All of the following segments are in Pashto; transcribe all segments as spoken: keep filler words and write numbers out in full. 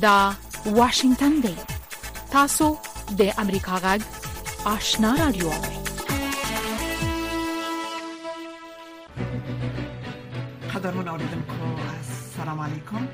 دا واشنگتن دی. تاسو د امریکا غږ آشنا رادیو. قدرمن اوریدونکو السلام علیکم.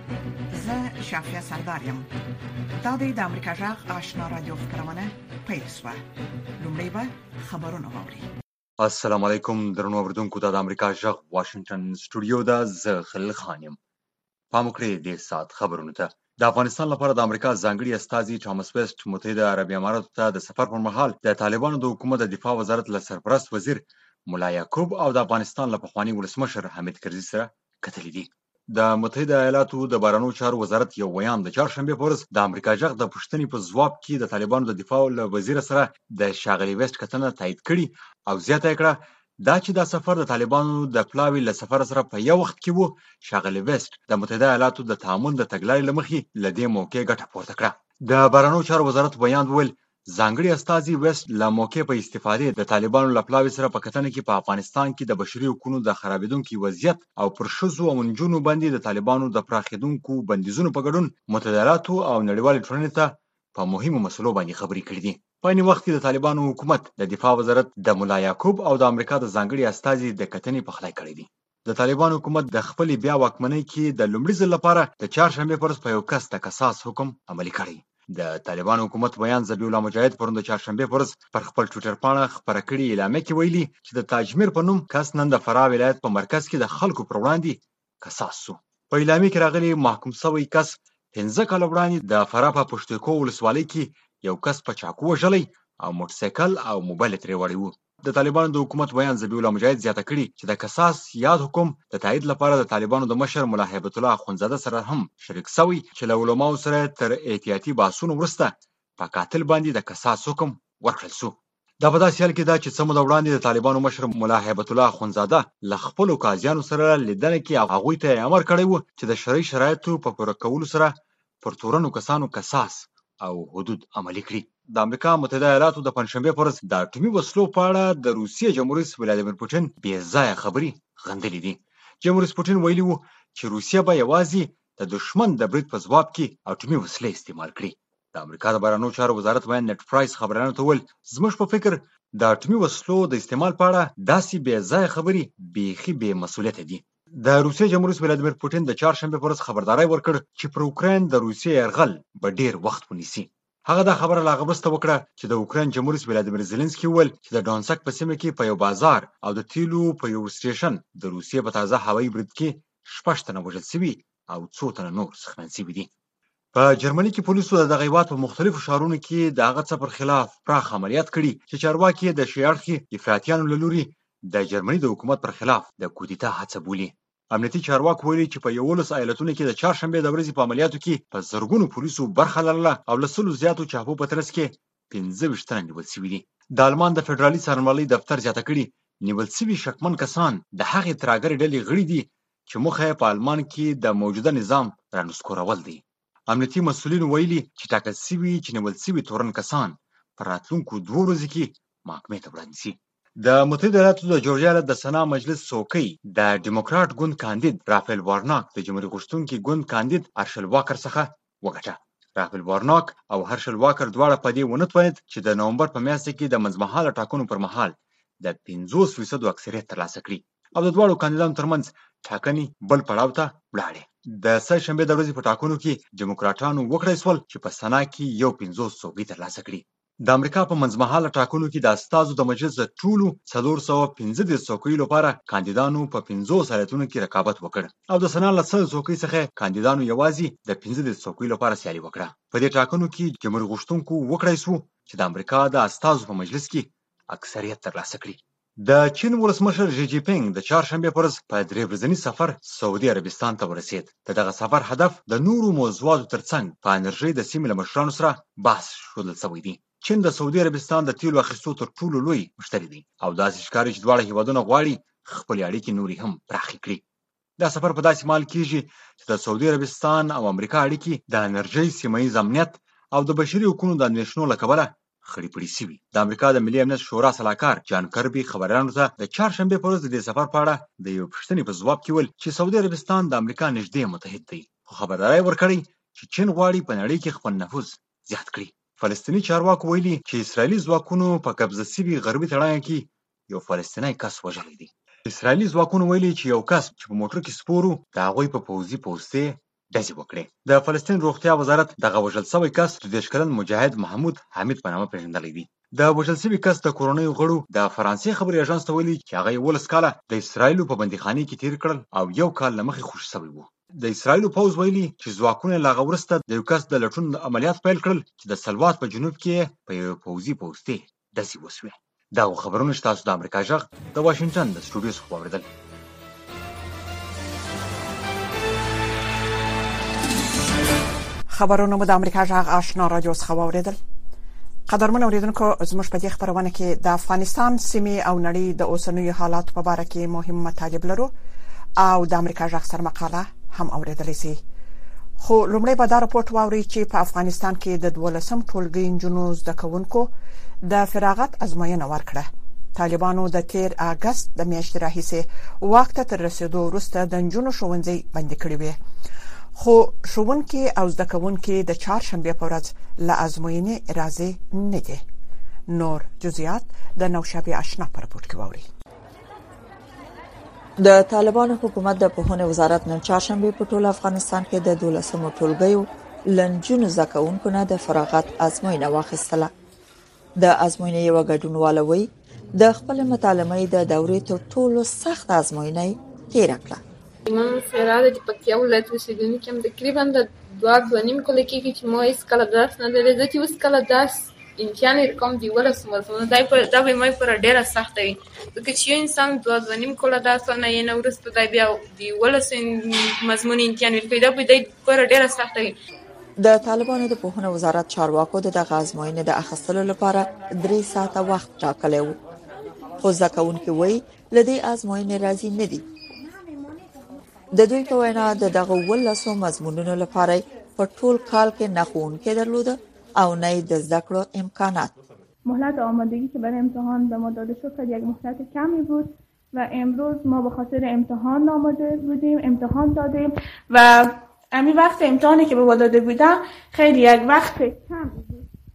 زه شافیا سردارم. دا د امریکا غږ آشنا رادیو خبرونه پیښه. لومړی به خبرونه واوري. السلام علیکم درنو اوریدونکو. د امریکا غږ واشنگتن سټوډیو دا زه خلیل خان یم. پام وکړئ د سات خبرونه ته. د افغانستان لپاره د امریکا ځانګړي استازي ټامس ویسټ متحده عربي اماراتو ته د سفر پر مهال د طالبانو د حکومت د دفاع وزارت له سرپرست وزیر ملا یعقوب او د افغانستان له پخواني ولسمشر حامد کرزي سره کتلي دي. د متحده ایالاتو د بهرنیو چارو وزارت یو بیان د چهارشنبه په ورځ د امریکا غږ د پوښتنې په ځواب کې د طالبانو د دفاع له وزیر سره د ښاغلي ویسټ کتنه تایید کړي او زیاته کړه دا چې دا سفر د طالبانو د پلاوي له سفر سره په یو وخت کې وو. ښاغلي ویسټ د متحده ایالاتو د تعامل د تګلارې له مخې له دې موقع ګټه پورته کړه. د بهرنیو چارو وزارت بیان وویل ځانګړي استازي ویسټ له موقع په استفادې د طالبانو له پلاوي سره په کتنه کې په افغانستان کې د بشري حقوقو د خرابېدونکي وضعیت او پر ښځو او نجونو باندې د طالبانو د پراخېدونکو بندیزونو په ګډون متحده ایالاتو او نړیوالې ټولنې ته په مهمو مسلو باندې خبرې کړې دي. په عین وخت کې د طالبانو حکومت د دفاع وزارت د ملا یعقوب او د امریکا د ځانګړي استازي د کتنې پخلی کړی دی. د طالبانو حکومت د خپلې بیا واکمنۍ کې د لومړي ځل لپاره د چهارشنبې په ورځ په یو کس د قصاص حکم عملي کړی. د طالبانو حکومت بیان ذبیح الله مجاهد پرون د چهارشنبې په ورځ پر خپل ټویټر پاڼه خپره کړې اعلامیه کې ویلي چې د تاجمیر په نوم کس نن د فراه ولایت په مرکز کې د خلکو پر وړاندې قصاص شو. په اعلامیه کې راغلي محکوم شوی کس پنځه کاله وړاندې د فراه په پښتوکو ولسوالۍ کې یو کس په چاقو وژلی او موټرسایکل او موبایل ترې وړی وو. د طالبانو د حکومت بیان ذبیح الله مجاهد زیاته کړي چې د قصاص یاد حکم د تایید لپاره د طالبانو د مشر ملا هیبت الله اخونزاده سره هم شریک شوی چې له علماو سره تر احتیاطي بحثونو وروسته په قاتل باندې د قصاص حکم ورکړل شو. دا په داسې حال کې ده چې څه موده وړاندې د طالبانو مشر ملا هیبت الله اخونزاده له خپلو قاضیانو سره لیدنه کې هغوی ته امر کړی و چې د شرعي شرایطو په پوره کولو سره پر تورنو کسانو قصاص او حدود عملي کړي. د امریکا متحده ایالاتو د پنځشنبې په ورځ د اټومي وسلو په اړه د روسیې جمهور رئیس ولادیمیر پوټین بې ځایه خبرې غندلې دي. جمهور رئیس پوټین ویلي وو چې روسیه به یوازې د دښمن د برید په ځواب کې اټومي وسلې استعمال کړي. د امریکا د بهرنیو چارو وزارت بیان نټ پرایس خبرانو ته وویل زموږ په فکر د اټومي وسلو د استعمال په اړه داسې بې ځایه خبرې بیخي بې مسؤلیته دي. د روسیې جمهور رئیس ولادیمیر پوټین د چهارشنبې په ورځ خبرداری ورکړ چې پر اوکراین د روسیې یرغل به ډیر وخت ونیسي. هغه دا خبره لا غوسته وکړه چې د اوکراین جمهور رئیس ولادیمیر زيلنسکي وویل چې د ډونسک په سیمه کې په یو بازار او د تیلو په یو سټیشن د روسیې په تازه هوایي برید کې شپږ تنه وژل شوي او څو تنه نور زخمیان شوي دي. په جرمني کې پولیسو د دغه هیواد په مختلفو ښارونو کې د هغه څه پر خلاف پراخ عملیات کړي چې چارواکي د شیعه اړخي افراطیانو له لوري د جرمني د حکومت پر خلاف د کودتا هڅه بولي. امنیتي چارواکو ویلي چې په یولس ایالتونو کې د چهارشنبې د ورځې په عملیاتو کې په زرګونو پولیسو برخه لرله او له سلو زیاتو چاپو په ترڅ کې پنځه ویشت تنه نیول شوي دي. د آلمان د فدرالي څارنوالۍ دفتر زیاته کړي نیول شوي شکمن کسان د هغې ترهګرې ډلې غړي دي چې موخه یې په آلمان کې د موجوده نظام رانسکورول دی. امنیتي مسؤلینو ویلي چې ټاکل شوي چې نیول شوي تورن کسان په راتلونکو دوو ورځو کې محکمې ته وړاندې شي. د متحده ایالاتو د جورجیا ایالت د سنا مجلس څوکۍ د ډیموکراټ ګوند کاندید رافیل وارناک د جمهوریت غوښتونکي ګوند کاندید هرشل واکر څخه وګټه. رافیل وارناک او هرشل واکر دواړه په دې ونه توانید چې د نومبر په میاشت کې د منځمهاله ټاکنو پر مهال د پنځوس فیصدو اکثریت ترلاسه کړي او د دواړو کاندیدانو ترمنځ ټاکنې بل پړاو ته ولاړې. د سه شنبې د ورځې په ټاکنو کې ډیموکراټانو وکړای شول چې په سنا کې یو پنځوس څوکۍ ترلاسه کړي. د امریکا په منځمهاله ټاکنو کې د استازو د مجلس د ټولو څلور سوه پنځه دېرش څوکیو لپاره کاندیدانو په پنځوس ایالتونو کې رقابت وکړ او د سنا له سل څوکۍ څخه کاندیدانو یوازې د پنځه دېرش څوکیو لپاره سیالي وکړه. په دې ټاکنو کې جمهوریت غوښتونکو وکړای شو چې د امریکا د استازو په مجلس کې اکثریت ترلاسه کړي. د چین ولسمشر ژي جی پینګ د چهارشنبې په ورځ په درې ورځني سفر سعودي عربستان ته ورسېد. د دغه سفر هدف د نورو موضوعاتو ترڅنګ په انرژۍ د سیمې له مشرانو سره بحث ښودل شوی دی. چین د سعودي عربستان د تیلو اخیستو تر ټولو لوی مشتری دی او داسې ښکاري چې دواړه هیوادونه غواړي خپلې اړیکې نورې هم پراخې کړي. دا سفر په داسې مهال کېږي چې د سعودي عربستان او امریکا اړیکې د انرژۍ سیمه ییز امنیت او د بشري حقوقو د اندېښنو له کبله خړې پړې شوي. د امریکا د ملي امنیت شورا سلاکار جان کربي خبریالانو ته د چهارشنبې په ورځ د دې سفر په اړه د یوې پوښتنې په ځواب کې ویل چې سعودي عربستان د امریکا نږدې متحد دی، خو خبرداری ورکړی چې چین غواړي په نړۍ کې خپل نفوذ زیات کړي. فلسطیني چارواکو ویلي چې اسرائیلي ځواکونو په قبضه شوي غربي تړاین کې یو فلسطینی کس وژلی دی. اسرائیلي ځواکونو ویلي چې یو کس چې په موټر کې سپور و د هغوی په پوځي پوستې ډزې وکړې. د فلسطین روغتیا وزارت دغه وژل شوی کس د دېرش کلن مجاهد محمود حمید په نامه پېژندلی دی. د وژل شوي کس د کورنیو غړو د فرانسې خبري اژانس ته ویلي چې هغه یولس کاله د اسرائیلو په بندیخانې کې تېر کړل او یو کال له مخې خوشي شوی و. د اسرائیلو پوځ ویلي چې ځواکونه له هغه وروسته د یو کس د لټون عملیات پیل کړل چې د سلوات په جنوب کې په یو پوځي پوستې ډزې وسوې. دغه خبرونه چې تاسو د امریکا غږ د واشنګټن د سټوډیو څخه واورېدل. خبرونه مو د امریکا غږ آشنا رادیو څخه واورېدل. قدرمن اوریدونکو، زموږ په دې خبرونه کې د افغانستان سیمې او نړۍ د اوسنیو حالاتو په اړه کې مهم مطالب لرو او د امریکا غږ سره مقاله هم اوریدلای شئ. خو لومړی به دا راپورټ واورئ چې په افغانستان کې د دولسم ټولګي نجونو زده کوونکو د فراغت ازموینه ورکړه. طالبانو د تیر اگست د میاشتې راهیسې واک ته تر رسیدو وروسته د نجونو ښوونځي بند کړي وي. خو ښوونکي او زده کوونکي د چهارشنبه په ورځ له ازموینې راضي نه دي. نور جزئیات د نوشابه آشنا پر راپورټ کې واورئ. د طالبانو حکومت د پوهنې وزارت نن چهارشنبه په ټول افغانستان کې د دولسمو ټولګیو لنجونو زکونکو نه د فراغت ازموینه واخیستله. د ازموینې یو ګډونواله وی د خپل مطالعه د دورې تر ټولو سخت ازموینه تیر کړه. من فراد د پکتیا ولایت اوسیدونکو یم. تقریبا د دوه دوه نیم کال کې چې مو هیڅ کله درس نه دی لیدلی. اوس کله درس امتحان کوم دی ولس مزمون دای په دا به مې پر ډیره سخت وي ځکه چې انسان دوه دوه نیم کال درس نه یې نو ورسته دی بیا دی ولس مزمون امتحان ورکوي دا به دی پر ډیره سخت وي. د طالبانو د پوهنې وزارت چارواکو د دغه ازموینې د اخیستلو لپاره درې ساعته وخت ټاکلی و. خو ځکهونکي وایي له دې ازموینې راضي نه دي. د دوی په وینا د دغه ولسو مضمونونو لپاره په ټول کال کې نه ښوونکي درلوده او نه د زده کړو امکانات. مهلت آمادگی که برای امتحان به ما داده شد خیلی یک مهلت کمی بود و امروز ما به خاطر امتحان آماده بودیم، امتحان دادیم و همین وقت امتحانی که به ما داده بودم خیلی یک وقت کم بود.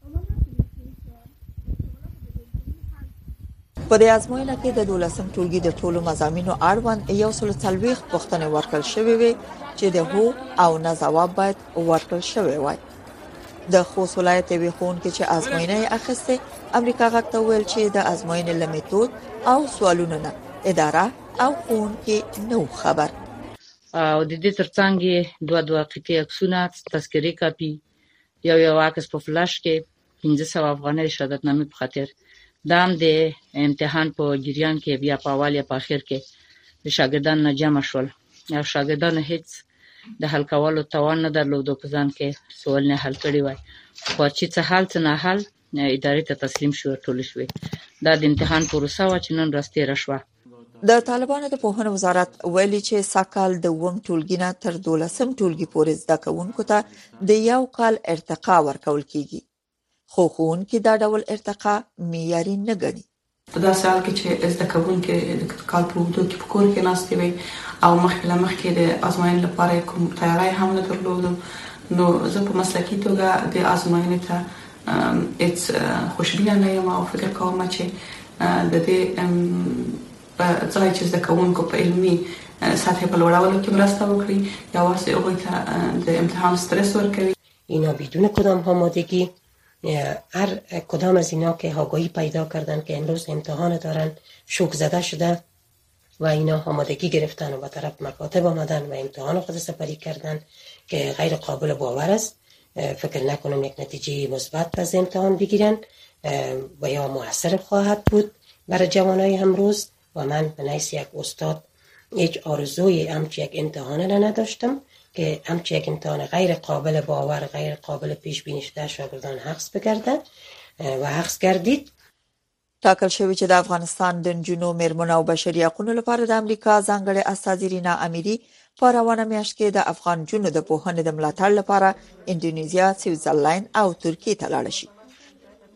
په دې ازموینه کې د دولسم ټولګي د ټولو مضامینو اړوند یو سل څلوېښت پوښتنې ورکړل شوې وي چې د هو او نه ځواب باید ورکړل شوی وای. د خوست ولایت یوې ښوونکې چې ازموینه یې اخیستې امریکا غږ ته وویل چې د ازموینې له میتود او سوالونو نه اداره او ښوونکي نه و خبر. او د دې ترڅنګ دوه دوه قطعي عکسونه، تذکرې کاپي، یو یو عکس په فلاش کې پنځه سوه افغانۍ شهادتنامې په خاطر. دا هم د امتحان په جریان کې بیا په اول یا په اخر کې د شاګردانو نه جمع شول او شاګردانو هیڅ د حل کولو توان نه درلود په ځان کې سوال نه حل کړی وای. خو چې څه حل څه نه حل ادارې ته تسلیم شو ټول شوې. دا د امتحان پروسه و چې نن راستي راشوه. د طالبانو د پوهنې وزارت ویلي چې ساکال د وم ټولګي نه تر دولسم ټولګي پورې زده کوونکو ته د یو کال ارتقا ورکول کیږي. خو ښوونکي دا ډول ارتقا معیاري نه ګڼي. په داسې حال کې چې زده کوونکي د کال په اوږدو کې په کور کې ناستې وي او مخکې له مخکې د ازموینې لپاره کوم تیاری هم نه درلودو، نو زه په مسلکي توګه د ازموینې ته هیڅ خوشبینه نه یم او فکر کوم چې د دې په ځای چې زده کوونکو په علمي سطح په لوړولو کې مرسته وکړي یا واسه هغوی ته د امتحان استرس ورکوي. اینا بدون کدام آمادگی هر کدام از اینا که آگاهی پیدا کردن که امروز امتحان دارن شوک زده شده و اینا آمادگی گرفتن و به طرف مکاتب آمدن و امتحان خود سپری کردن که غیر قابل باور است. فکر نکنم یک نتیجه مثبت از امتحان بگیرن و یا مؤثر خواهد بود برای جوانای امروز. و من به حیث یک استاد هیچ آرزوی همچی یک امتحان را نداشتم که همچی یک امتحان غیر قابل باور، غیر قابل پیش بینی شده شاگردان حفظ بگردد و حفظ گردید. ټاکل شوی چې د افغانستان د نجونو، میرمنو او بشري حقوقو لپاره د امریکا ځانګړي استازي رینا اميري په روانه میاشت کې د افغان نجونو د پوهنې د ملاتړ لپاره انډونیزیا، سویټزرلند او ترکیه ته لاړ شي.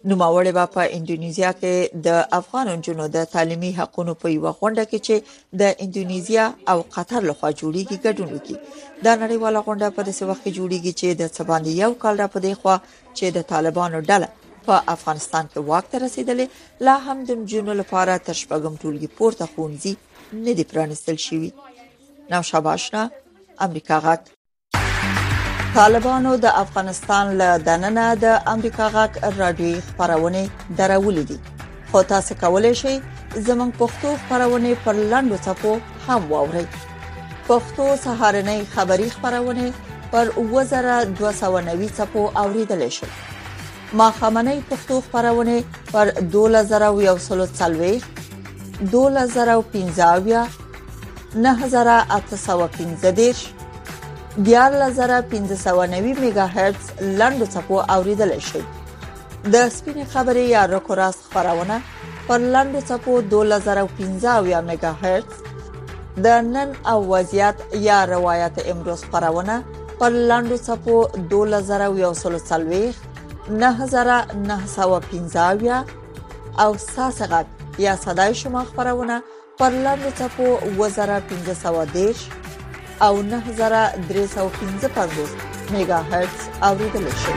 نوموړی به په انډونیزیا کې د افغان نجونو د تعلیمي حقوقو په یو غونډه کې چې د انډونیزیا او قطر لخوا جوړیږي ګډون وکړي. دا نړیواله غونډه په داسې وخت کې جوړیږي چې د څه باندې یو کال را پدې خوا چې د طالبانو ډله په افغانستان کې واک ته رسیدلې، لا هم د نجونو لپاره تر شپږم ټولګي پورته ښوونځي نه دي پرانیستل شوي. نوشا باشنا، امریکا غږ. طالبانو د افغانستان له دننه د امریکا غږ رادیوي خبرونه درولې دي، خو تاسو کولی شئ زموږ پښتو خبرونه پر لاندو څپو هم واورئ. پښتو سهارنۍ خبری خبرونه پر اووه زره دوه سوه نوي څپو اوریدل شي. ماښامنۍ پښتو خبرونه پر دوه زره یو سل څلوېښت، دوه زره پنځه اویا، نه زره اته سوه پنځه دېرش، دیارلس زره پنځه سوه نوي میگا هرتز لاندو څپو اوریدل شي. د سپینې خبرې یا رکوراس خبرونه پر لاندو څپو دوه زره پنځه اویا میگا هرتز، د نن او وضعیت یا روایت امروز خبرونه پر لاندو څپو دوه زره یو سل څلوېښت، نه زره نه سوه پنځه اویا او ساسه غږ یا صدای شما خبرونه پر لاندو څپو اووه زره پنځه سوه دېرش او نه زره درې سوه پنځه پنځوس میگا هرتز اوریدل شي.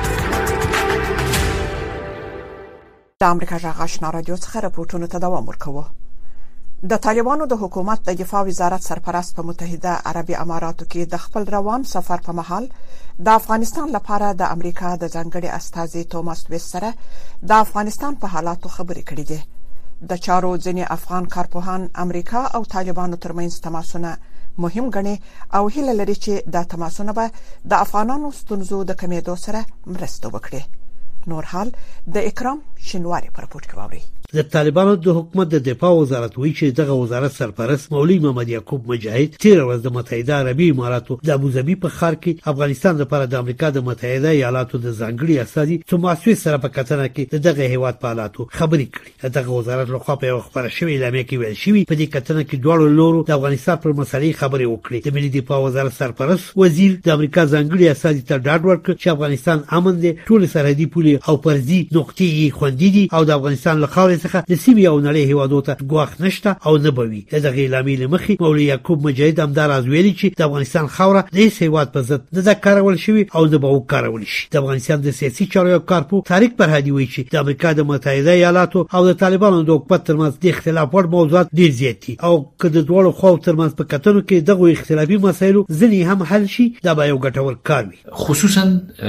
د امریکا غږ آشنا رادیو څخه راپورټونه ته دوام ورکوو. د طالبانو د حکومت د دفاع وزارت سرپرست په متحده عربي اماراتو کې د خپل روان سفر په مهال د افغانستان لپاره د امریکا د ځانګړي استازي توماس ویس سره د افغانستان په حالاتو خبرې کړې دي. د چارو ځینې افغان کارپوهان امریکا او طالبانو ترمنځ تماسونه مهم ګڼي او هیله لري چې دا تماسونه به د افغانانو ستونزو د کمیدو سره مرسته وکړي. نور حال د اکرام شینواری پر پورت کوي. د طالبانو د حکومت د دفاع وزارت وایي چې دغه وزارت سرپرست مولوی محمد یعقوب مجاهد تیر ورځ د متحده عربي اماراتو د ابوظبي په ښار کې افغانستان لپاره د امریکا د متحده ایالاتو د ځانګړي استازي توماس ویس سره په کتنه کې دغه هیواد په حالاتو خبرې کړې. دغه وزارت لخوا په یو خبره شوې اعلامیه کې ویل شوی په دې کتنه کې دواړو لورو د افغانستان پر مسلې خبرې وکړې. د ملي دفاع وزارت سرپرست وزیر د امریکا ځانګړي استازي ته ډاډ ورکړ چې افغانستان امن دی، ټول سرحدي پولې او پرزي نقطې یې خوندي دي او د افغانستان له خاورې څخه د سیمې او نړۍ هیوادو ته ګواښ نشته او نه بوي. دغه اعلامیې له مخې مولوی یعقوب مجاهد همداراز ویلي چې د افغانستان خاوره د هیڅ هیواد په ضد نه ده کارول شوې او نه به وکارول شي. د افغانستان د سیاسي چارو کارپو طارق فرهادي وایي چې د امریکا د متحده ایالاتو او د طالبانو د حکومت ترمنځ د اختلاف وړ موضوعات ډېر زیات دي او که د دواړو خواو ترمنځ په کتنو کې دغه اختلافي مسایلو ځینې هم حل شي دا به یو ګټور کار وي. خصوصا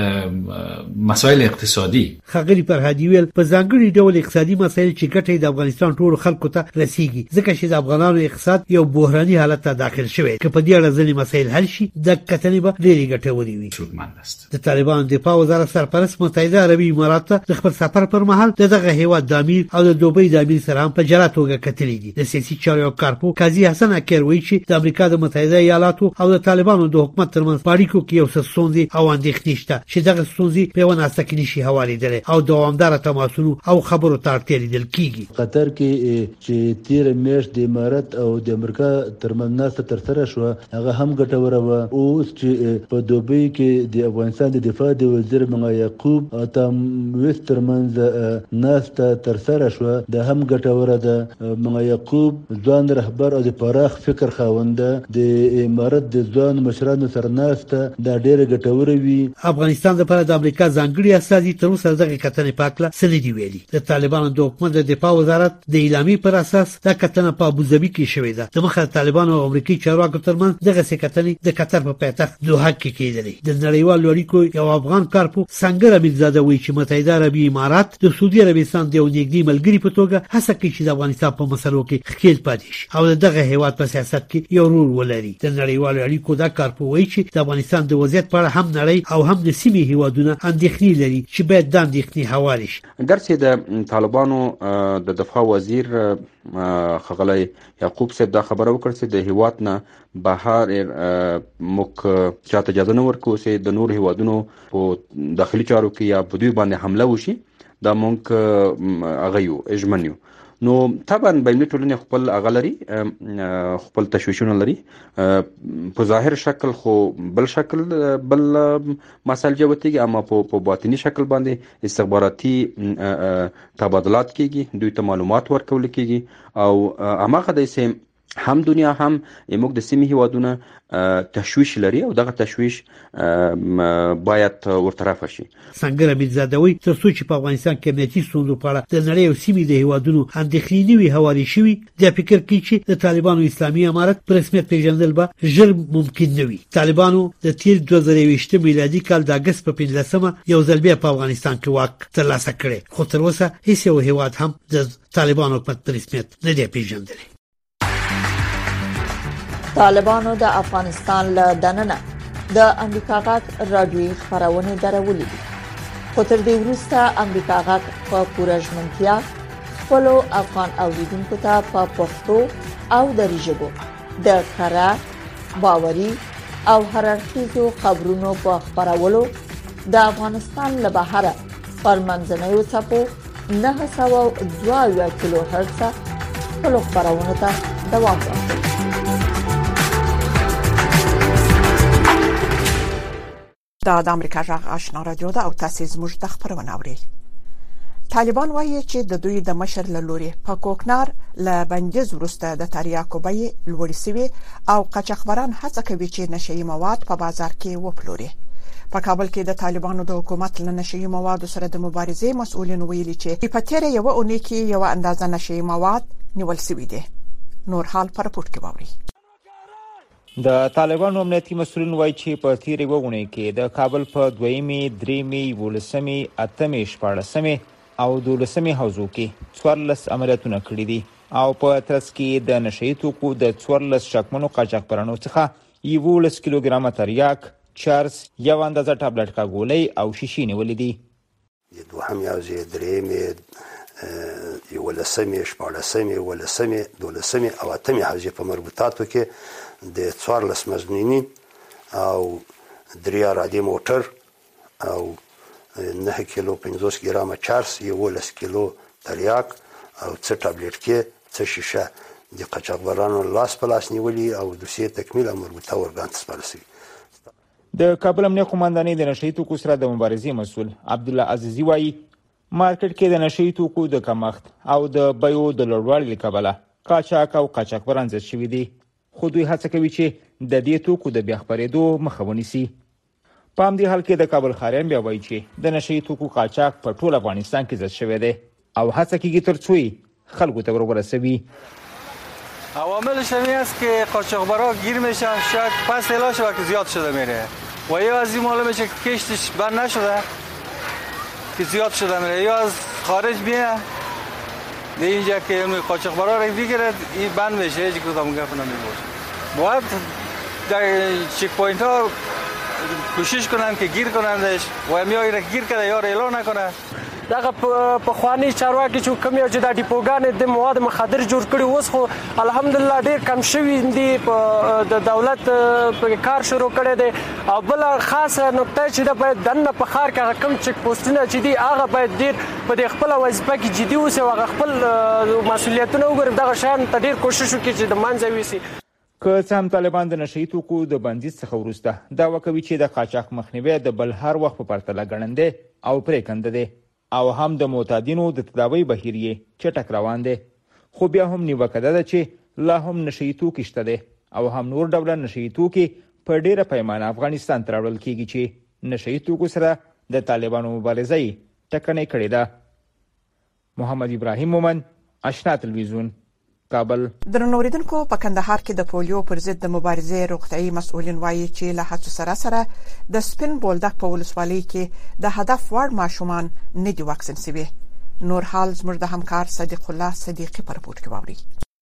مسایل اقتصادي خغلی فرهادي ویل په ځانګړي ډول اقتصادي مسایل چې ګټه د افغانستان ټول خلکو ته رسیږي ځکه چې د افغانانو اقتصاد یو بحراني حالت ته داخل شوی. که په دې اړه ځینې مسایل حل شي د کتنې به ډېرې ګټورې وي. د طالبانو دفاع وزارت سرپرست متحده عربي امارات ته د خپل سفر پر مهال دغه هیواد د امیر او د دوبۍ د امیر سره هم په جلا توګه کتلې دي. د سیاسي چارو کارپو قاضي حسن اکر وایي چې د امریکا د متحده ایالاتو او د طالبانو د حکومت ترمنځ په اړیکو کې یو څه ستونزې او اندېښنې شته چې دغه ستونزې په یوه ناسته کې نشي هوارېدلی او دوامداره تماسونو او خبرو ته اړتیا لیدل کېږي. قطر کې چې تیر میاشت د امارات او د امریکا ترمنځ ناسته ترسره شوه هغه هم ګټوره وه. اوس چې په دوبۍ کې د افغانستان د دفاع د وزیر منګا یعقوب او توماس ترمنځ ناسته ترسره شوه دا هم ګټوره ده. منګا یعقوب ځوان رهبر او د پراخ فکر خاونده د امارات د ځوان مشرانو سره ناسته دا ډېره ګټوره وي. افغانستان لپاره د امریکا ځانګړي استازي تر اوسه دغه کتنې په هکله څه نه دي ویلي. د طالبانو د حکومت د دفاع وزارت د اعلامیې پر اساس دا کتنه په ابوظبي کې شوې ده. د مخه طالبانو او امریکایي چارواکو ترمنځ دغه کتنې د قطر په پایتخت دوحه کې کېدلې. د نړیوالو اړیکو یو افغان کارپو سنگر امیرزاده وایي چې متحده عربي امارات د سعودي عربستان د یو نږدې ملګري په توګه هڅه کوي چې د افغانستان په مسلو کې ښکیل پاتې شي او دغه هیواد په سیاست کې یو رول ولري. د نړیوالو اړیکو دا کارپو وایي چې د افغانستان د وضعیت په اړه هم نړۍ او هم د سیمې هیوادونه اندېښنې لري چې باید دا اندېښنې هوارې شي. درسې د طالبانو د دفاع وزیر خغلی یعقوب صاحب دا خبره وکړه چې د هیواد نه بهر موږ چاته اجازه نه ورکوو چې د نور هیوادونو په داخلي چارو کې یا په دوی باندې حمله وشي. دا موږ هغه یو اجمن یو نو طبعا بین ټولنې خپل اغلري خپل تشویشونه لري په ظاهر شکل خو بل شکل بل مسائل جوتيږي اما په باطنی شکل باندې استخباراتي تبادلات کیږي دوی ته معلومات ورکول کیږي او هغه د سیم هم دنیا هم موږ د سیمې هیوادونه تشویش لري او دغه تشویش باید ورطرف شي. څنګه میرزادوی تر څو چې په افغانستان کې امنیتي ستونزو په اړه د نړۍ او سیمې د هیوادونو اندېښنې وي حواله شوي د فکر کې چې د طالبانو اسلامي امارت په رسمیت پیژندل به ژر ممکن نه وي. طالبانو د تیر دوه زره یوویشت میلادي کال د اگست په پنځلسمه یو ځل بیا په افغانستان کې واک ترلاسه کړی خو تر اوسه هیڅ یو هیواد هم د طالبانو په رسمیت نه دی پیژندلی. طالبانو د افغانستان له دننه د امریکا غږ راډیوي خبرونه درولې دي خو تر دې وروسته امریکا غږ په پوره ژمنتیا خپل افغان اوریدونکو ته په پښتو او دری ژبه د کره باوري او هررخیزو خبرونو په خبرولو د افغانستان له بهره پر منځنوي څپو نه سوه دوه کیلو هرتز خپل خبرونه ته دوام ورکوي. دا د امریکا غږ آشنا رادیو ده او تاسو زموږ د خبرونه اورئ. طالبان وایي چې د دوی د مشر له لوري په کوکنار له بندیز وروسته د تریاکو بیې لوړې شوې او قاچاقبران هڅه کوي چې نشئی مواد په بازار کې وپلوري. په کابل کې د طالبانو د حکومت له نشئی مواد سره د مبارزې مسؤلین ویلي چې په تیر یو اونۍ کې یو اندازه نشئی مواد نیول شوی دی. نور حال پر پورت کې ووري. د طالبانو امنیتي مسؤلین وایي چې په تیر یو اونۍ کې د کابل په دویمې، درېمې، ولسمې، اتمې، شپاړسمې او دولسمې حوزو کې څوارلس عملیاتونه کړي دي او په ترڅ کې د نشئی توکو د څوارلس شکمنو قاچاقبرانو څخه یولس کیلوګرامه تریاک، چرس، یو اندازه ټابلټ کاګولۍ او شیشې نیولې دي. د دوهم حوزې، درېمې، یولسمې، شپاړسمې، ولسمې، دولسمې او اتمې حوزې په مربوطاتو کې د څوارلس مزنینی او درې رادي موټر او نه کیلو پنځوس ګرامه چرس، یولس کیلو تریاک او څه ټابلیټ کې څه شیشه د قاچاقبرانو لاس په لاس نیولې او دوسیه تکمیل او مربوطه ورګان ته سپارل شوی. د کابل امنیه قومندانۍ د نشئی توکو سره د مبارزې مسؤل عبدالله عزیزی وایي مارکیټ کې د نشئی توکو د کمښت او د بیو د لوړوالي له کبله قاچاق او قاچاقبران زیات شوي دي، خو دوی هڅه کوي چې د دې توکو د بیا خپرېدو مخه ونیسي. په همدې حال کې د کابل ښاریان بیا وایي چې د نشئی توکو قاچاق په ټول افغانستان کې زیات شوی دی او هڅه کیږي تر څو خلکو ته ورسوي. عواملش همین است که قاچاقبرا گیر میشن، شاید پس اعلاش وقت زیاد شده میره و یا از این معلومه که کشتش بند نشده که زیاد شده میره یا از خارج میه به اینجا که قاچاقبرا را بگیرد این بند میشه، هیچ کدام گپ نمیشه. باید در چک پوینت ها کوشش کنن که گیر کنندش و همیایی را گیر کرده یا را اعلان نکنه. دغه په خواني چارواکي چې کوم یو چې د ډیپوګان د مواد مخدر جوړ کړي اوس خو الحمدلله ډیر کم شوي دي، د دولت په کار شروع کړي دي او بل خاصه نقطه چې د باید دنه په خار کې کم چک پوسټونه چې دي هغه باید ډیر په خپل وظیفه کې جدي اوسه او خپل مسولیتونه وګوري. دغه شان ته ډیر کوشش وکړي چې د منځ ویسي. که څه هم طالبان د نشئی توکو د بندیز څخه وروسته دعوا کوي چې د قاچاق مخنیوی د بل هر وخت په پرتله ګڼنده او پریکنده دی او هم د معتادینو د تداوی بهیر یې چټک روان دی، خو بیا هم نیوکه ده چې لا هم نشئی توکي شته دی او هم نور ډوله نشئی توکي په ډیره پیمانه افغانستان ته راوړل کیږي چې نشئی توکو سره د طالبانو مبارزه یې ټکنۍ کړې ده. محمد ابراهیم مومن، آشنا تلویزیون، کابل. درنو اوریدونکو، په کندهار کې د پولیو پر ضد د مبارزې روغتیايي مسؤلین وایي چې له هڅو سره سره د سپین بولدک په ولسوالۍ کې د هدف وړ ماشومان نه دي واکسین شوي. نور حال زموږ د همکار صدیق الله صدیقي پر پورت کې واوري.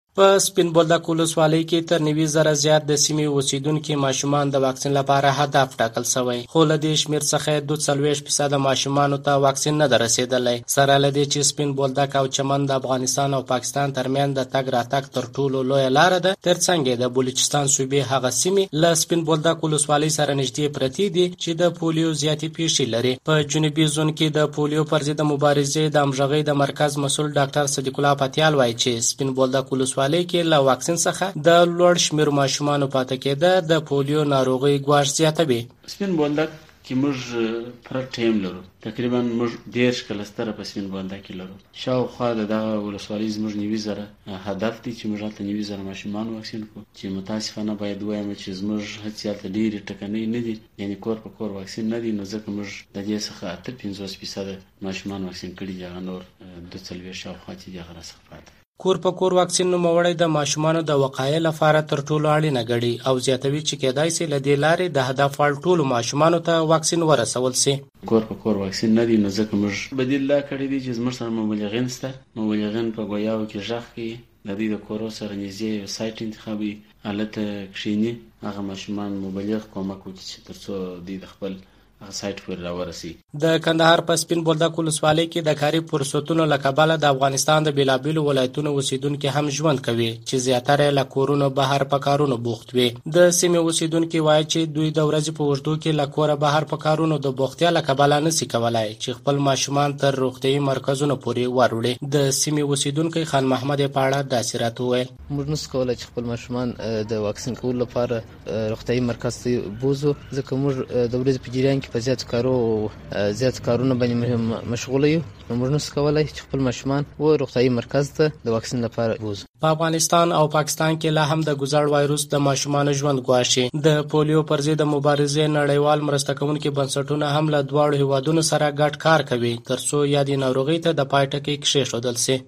په سپین بولدک ولسوالۍ کې تر نوي زره زیات د سیمې اوسیدونکي ماشومان د واکسین لپاره هدف ټاکل شوی، خو له دې شمېر څخه دوه څلوېښت فیصده ماشومانو ته واکسین نه ده رسېدلی. سره له دې چې سپین بولدک او چمن د افغانستان او پاکستان ترمنځ د تګ راتګ تر ټولو لویه لاره ده، ترڅنګ د بلوچستان صوبې هغه سیمې له سپین بولدک ولسوالۍ سره نږدې پرتې دي چې د پولیو زیاتې پیښې لري. په جنوبي زون کې د پولیو پر ضد مبارزې د همغږۍ د مرکز مسؤل ډاکټر صدیق الله پتیال وایي چې سپین بولدک ولسوالۍ کې له واکسین څخه د لوړ شمېر ماشومانو پاتې کېده د پولیو ناروغۍ ګواښ زیاتوي. سپین بولدک کې موږ پر ټیم لرو، تقریبا موږ دېرش کلستره په سپین بولدک کې لرو. شاوخوا د دغه ولسوالۍ زموږ نوي زره هدف دی چې موږ هلته نوي زره ماشومان واکسین کړو، چې متاسفانه باید ووایم چې زموږ هڅې هلته ډېرې ټکنۍ نه دي، یعنې کور په کور واکسین نه دی، نو ځکه موږ د دې څخه اته پنځوس فیصده ماشومان واکسین کړي دي، هغه نور دوه څلوېښت شاوخوا چې دي هغه راڅخه پاتې. کور په کور واکسین نوموړی د ماشومانو د وقایې لپاره تر ټولو اړینه ګڼي او زیاتوي چې کېدای سي له دې لارې د هدف وړ ټولو ماشومانو ته واکسین ورسول سي. کور په کور واکسین نه دی، نو ځکه موږ بدیل دا کړی دی چې زموږ سره مبلغین شته، مبلغین په ګویاو کې غږ کوي، د دوی د کورو سره نږدې یو سایټ انتخابوي، هلته کښېني، هغه ماشومان مبلغ کومک وکړي چې تر څو دوی د خپل هغه سایټ پورې راورسي. د کندهار په سپین بولدک ولسوالۍ کې د کاري فرصتونو له کبله د افغانستان د بېلابېلو ولایتونو اوسیدونکي هم ژوند کوي چې زیاتره له کورونو بهر په کارونو بوخت وي. د سیمې اوسیدونکي وایي چې دوی د ورځې په اوږدو کې له کوره بهر په کارونو د بوختیا له کبله نشي کولای چې خپل ماشومان تر روغتیایي مرکزونو پورې وروړي. د سیمې اوسیدونکی خان محمد په اړه داسې راته وویل: موږ نشو کولی چې خپل ماشومان د واکسین کولو لپاره روغتیایي مرکز ته بوزو، ځکه موږ د ورځې په جریان کې په زیات کارو زیات کارونه باندې مشغوله یو، نو موږ نشو کولی چې خپل ماشومان و روغتیایي مرکز ته د واکسین لپاره بوزو. په افغانستان او پاکستان کې لا هم د ګزړ وایروس د ماشومانو ژوند ګواښي. د پولیو پر ضد مبارزې نړیوال مرسته کوونکي بنسټونه هم له دواړو هیوادونو سره ګډ کار کوي ترڅو یادې ناروغۍ ته د پای ټکی کېښودل سي.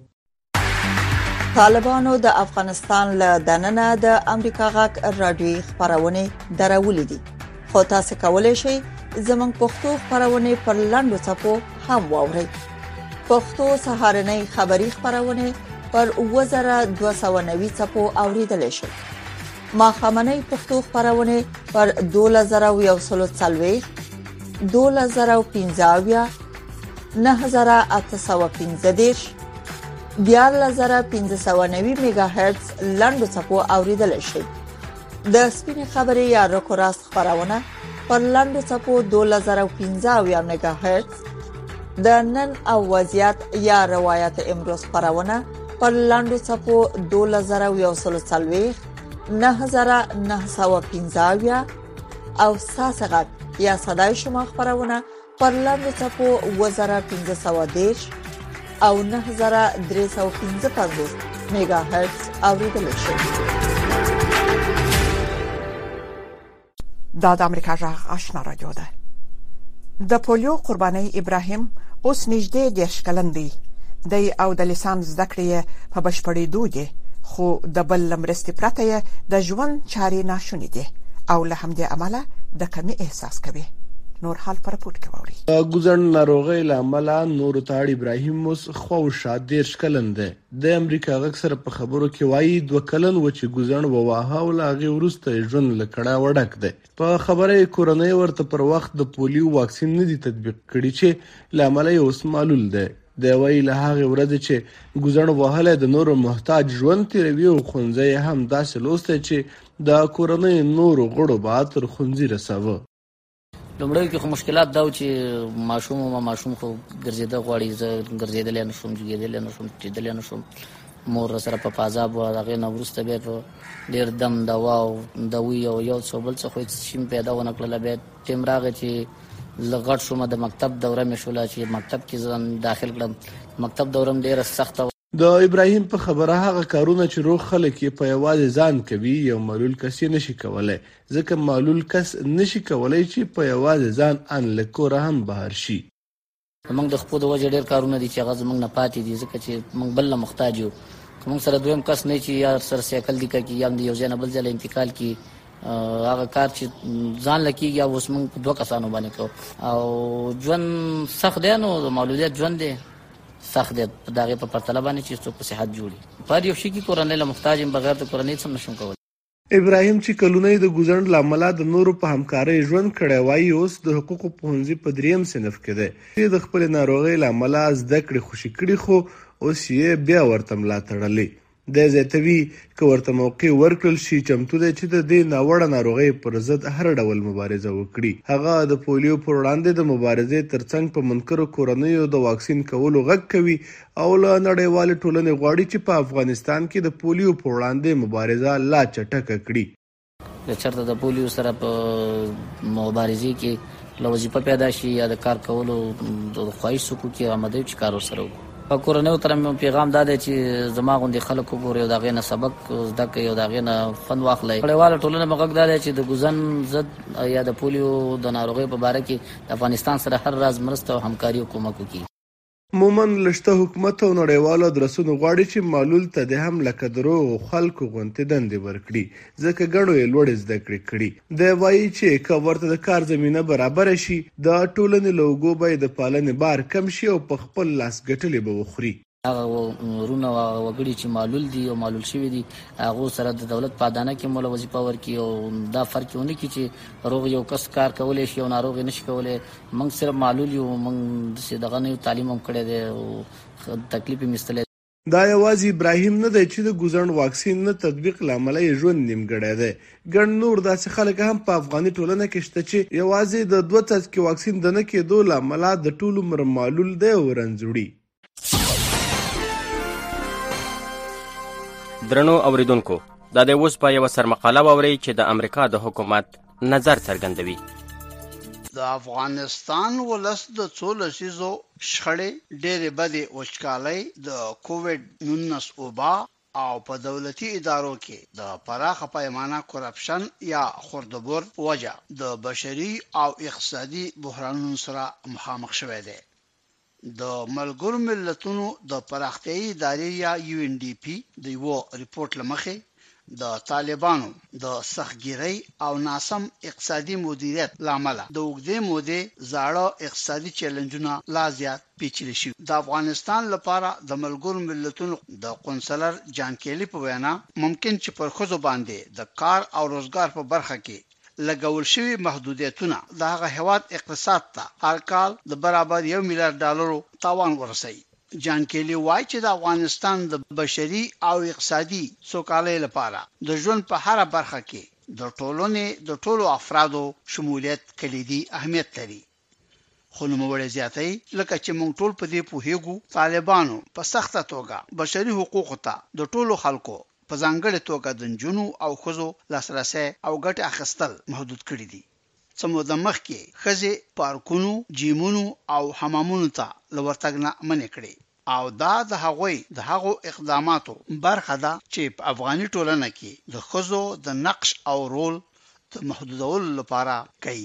طالبانو د افغانستان له دننه د امریکا غږ راډیوي خپرونې درولې دي، خو تاسو کولی شئ زموږ پښتو خپرونې پر لاندو څپو هم واورئ. پښتو سهارنۍ خبری خپرونې پر اووه زره دوه سوه نوي څپو اوریدلی شئ. ماښامنۍ پښتو خپرونې پر دولس زره یو سل څلوېښت، دولس زره پنځه اویا، نهه زره اته سوه پنځه دېرش، دیارلس زره پنځه سوه نوي میگا هرتز لاندو څپو اوریدلی شئ. د سپینې خبرې یا رکو راست خپرونه پر لاندو څپو دولس زره پنځه اویا میگا هرتز، د نن او وضعیت یا روایت امروز خپرونه پر لاندو څپو دولس زره یو سل څلوېښت، نهه زره نهه سوه پنځه اویا او ستاسو غږ یا صدای شما خپرونه پر لاندو څپو اووه زره پنځه سوه دېرش او نهه زره درې سوه پنځه پنځوس میگا هرتز اوریدلی شئ. دا د امریکا غږ آشنا رادیو ده. د پولیو قرباني ابراهیم اوس نږدې دیرش کلن دی. د او د لیسانس زده کړې په بشپړېدو دي، خو د بل لمرستې پرته د ژوند چارې ناشونې دي او له همدې امله د کمی احساس کوي. نور حال پر پورت کوي. ګوزن ناروغي لامل نور تاړ ابراهیم اوس خوشا دیرش کلن دی. د امریکا غږ سره په خبرو کې وایي دوه کلن و چې ګوزن وواها او لاغي ورسته ژوند لکړه وډک دی. په خبره کورونای ورته پر وخت د پولیو واکسین نه دی تطبیق کړی چې لامل یې اوس معلول دی. د وی له هغه ورځ چې ګوزن وهله د نور محتاج ژوند تیروي او خونځي هم داسې لوسته چې د کورونای نور غړو به تر خونځي رساوه. لومړی کې خو مشکلات دا و چې ماشوم او ماشوم خو ګرځېده غواړي، زه ګرځېدلی نه شوم، جګېدلی نه شوم، چېدلی نه شوم. مور سره په پازاب وه، هغې نه وروسته بیا په ډېر دم دوا او دوی او یو څه بل څه خو هېڅ شي پیدا ونه کړله. بیا ټیم راغی چې زه غټ شوم، د مکتب دوره مې شوله چې مکتب کې ځان داخل کړم. مکتب دوره هم ډېره سخته. د ابراهیم په خبره هغه کارونه چې روغ خلک یې په یوازې ځان کوي یو معلول کس یې نشي کولی، ځکه معلول کس نشي کولی چې په یوازې ځان ان له کوره هم بهر شي. زموږ د خپو د وجې ډېر کارونه دي چې هغه زموږ نه پاتې دي، ځکه چې موږ بل له محتاج یو. که موږ سره دویم کس نه چې یا سره سایکل دي کوي یا هم د یو ځای نه بل ځای له انتقال کړي، هغه کار چې ځان له کېږي اوس موږ په دوه کسانو باندې کوو او ژوند سخت دی. نو د معلولیت ژوند دی، سخت دی د هغې په پرتله باندې چې څوک په صحت جوړي. په هر یو شي کې کورنۍ له محتاج یم، بغیر د کورنۍ څه نشم کولی. ابراهیم چې کلونه د ګوزڼ له امله د نورو په همکارۍ ژوند کړی وایي، اوس د حقوقو پوهنځي په دریم صنف کې دی. چې د خپلې ناروغۍ له امله زده کړې خوشي کړي، خو اوس یې بیا ورته ملا تړلې. دی زیاتوي که ورته موقع ورکړل شي چمتو دی چې د دې ناوړه ناروغۍ پر ضد هر ډول مبارزه وکړي. هغه د پولیو پر وړاندې د مبارزې ترڅنګ په منکرو کورنیو د واکسین کولو غږ کوي او له نړیوالې ټولنې غواړي چې په افغانستان کې د پولیو پر وړاندې مبارزه لا چټکه کړي. که چېرته د پولیو سره په مبارزې کې له وظیفه پیدا شي یا د کار کولو د خواهش څوک کې آماده وي چې کار ورسره وکړو. په کورنیو تر مې پیغام دا دی چې زما غوندې خلک وګورئ او د هغې نه سبق زده کړئ او د هغې نه خوند واخلئ. نړیواله ټولنه مې غږ دا دی چې د ګوزن ضد یا د پولیو د ناروغۍ په باره کې د افغانستان سره هر راز مرسته او همکاري او کومک وکړي. عموما لشته حکومت او نړیوالو ادرسونو غواړي چې معلول ته د هم لکه د روغو خلکو غوندې دندې ورکړي، ځکه ګڼو یې لوړې زده کړې کړي. دی وایي چې که ورته د کار زمینه برابره شي، د ټولنې له اوږو به یې د پالنې بار کم شي او په خپل لاس ګټلې به وخوري. هغه ورونه او وګړي چې معلول دي او معلول شوي دي، هغو سره د دولت په ادانه کې موږ وظیفه ورکړي او دا فرق ونه کړي چې روغ یو کس کار کولی شي او ناروغ یې نشي کولی. موږ صرف معلول یو، موږ داسې دغه نه یو، تعلیم هم کړی دی او تکلیف یې ایستلی. دا یوازې ابراهیم نه دی چې د ګوزڼ واکسین نه تطبیق له امله یې ژوند نیمګړی دی. ګڼ نور داسې خلک هم په افغاني ټولنه کې شته چې یوازې د دوه څاڅکي واکسین د نه کېدو له امله د ټول عمر معلول دی او رنځوړي. درنو اوریدونکو، دا د اوس په یوه سرمقاله واورئ چې د امریکا د حکومت نظر څرګندوي. د افغانستان ولس د څو لسیزو شخړې، ډېرې بدې وچکالۍ، د کووډ نولس وبا او په دولتي ادارو کې د پراخه پیمانه کرپشن یا خوردبور په وجه د بشري او اقتصادي بحرانونو سره مخامخ شوی دی. د ملګرو ملتونو د پراختیایي ادارې یا یو ان ډي پی د یو ریپورت لمخې د طالبانو د سختګیرۍ او ناسم اقتصادي مدیریت لامل د اوږدې مودې زاړه اقتصادي چیلنجونه لا زیات پیچلي شوي. د افغانستان لپاره د ملګرو ملتونو د قونسلر جان کیلی په وینا ممکن چې پر ښځو باندې د کار او روزګار په برخه کې لګول شوي محدودیتونه د هغه هیواد اقتصاد ته هر کال د برابر یو میلیارډ ډالرو تاوان ورسوي. جان کیلی وایي چې د افغانستان د بشري او اقتصادي سوکالۍ لپاره د ژوند په هر برخه کې د ټولنې د ټولو افرادو شمولیت کلیدي اهمیت لري. خو نوموړی زیاتوي لکه چې موږ ټول په دې پوهیږو، طالبانو په سخته توګه بشري حقوقو ته د ټولو خلکو په ځانګړې توګه د نجونو او ښځو لاسرسی او ګټې اخیستل محدود کړي دي. څه موده مخکې ښځې پارکونو، جیمونو او حمامونو ته له ورتګ نه منع کړي او دا د هغوی د هغو اقداماتو برخه ده چې په افغاني ټولنه کې د ښځو د نقش او رول د محدودولو لپاره کوي.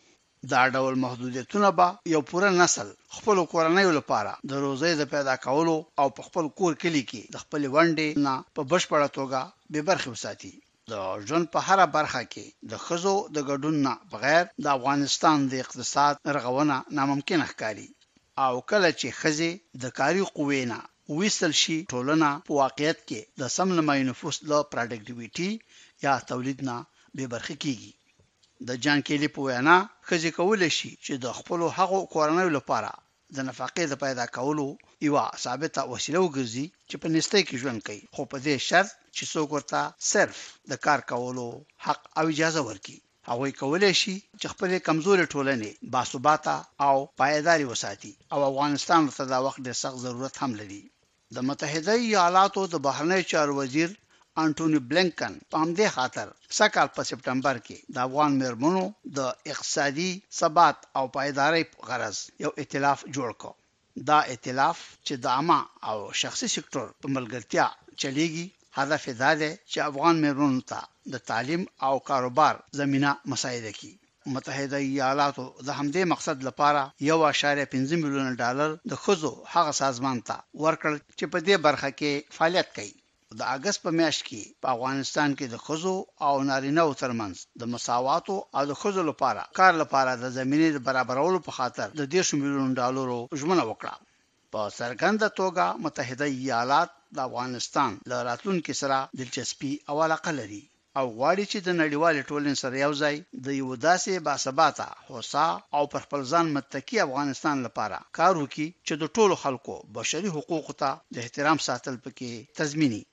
دا ډول محدودیتونه به یو پوره نسل خپل کورنیو لپاره د روزۍ د پیدا کولو او په خپل کور کلی کې د خپل ونډې نه په بشپړه توګه بې برخې وساتي. د ژوند په هر برخه کې د ښځو د ګډون نه بغیر د افغانستان د اقتصاد رغونه ناممکن ښکاري او کله چې ښځې د کاري قوې نه ویستل شي، ټولنه په واقعیت کې د سم نیمایي نفوس له پراډکټیویټي یا تولید نه بې برخې کیږي. د جان کیلی په وینا ښځې کولی شي چې د خپلو هغو کورنیو لپاره د نفقې د پیدا کولو یوه ثابته وسیله وګرځي چې په نیستۍ کې ژوند کوي، خو په دې شرط چې څوک ورته صرف د کار کولو حق او اجازه ورکړي. هغوی کولی شي چې خپلې کمزورې ټولنې باثباته او پایداري وساتي او افغانستان ورته دا وخت ډېر سخت ضرورت هم لري. د متحده ایالاتو د بهرنیو چارو وزیر انټونی بلینکن په همدې خاطر سږ کال په سپټمبر کې د افغان میرمنو د اقتصادي ثبات او پایدارۍ په غرض یو ائتلاف جوړ کړ. دا ائتلاف چې د عامه او شخصي سکتور په ملګرتیا چلیږي، هدف یې دا دی چې افغان میرمنو ته د تعلیم او کاروبار زمینه مساعده کړي. متحده ایالاتو د همدې مقصد لپاره یو اعشاریه پنځه میلیونه ډالر د ښځو هغه سازمان ته ورکړل چې په دې برخه کې فعالیت کوي. د اگست په میاشت کې په افغانستان کې د ښځو او نارینه‌و ترمنځ د مساواتو او د ښځو لپاره کار لپاره د زمینې د برابرولو په خاطر د دېرش میلیون ډالرو ژمنه وکړه. په څرګنده توګه متحده ایالات د افغانستان له راتلونکي سره دلچسپي او علاقه لري او غواړي چې د نړیوال ټولنې سره یو ځای د یو داسې باثباته هوسا او پر خپل ځان متکی افغانستان لپاره کار وکړي چې د ټولو خلکو بشري حقوقو ته د احترام ساتل پکې تضمیني.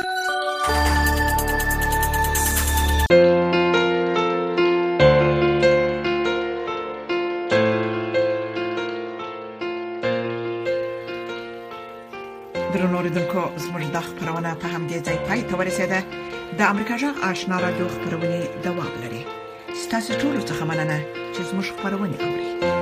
درنو اوریدونکو زموږ د خبرونه په همدې ځای پای ته ورسېده. د امریکا جغ آشنا رادیو خبرونه دوام لري. ستاسو ټول څه مننه چې زموږ خبرونه اوري.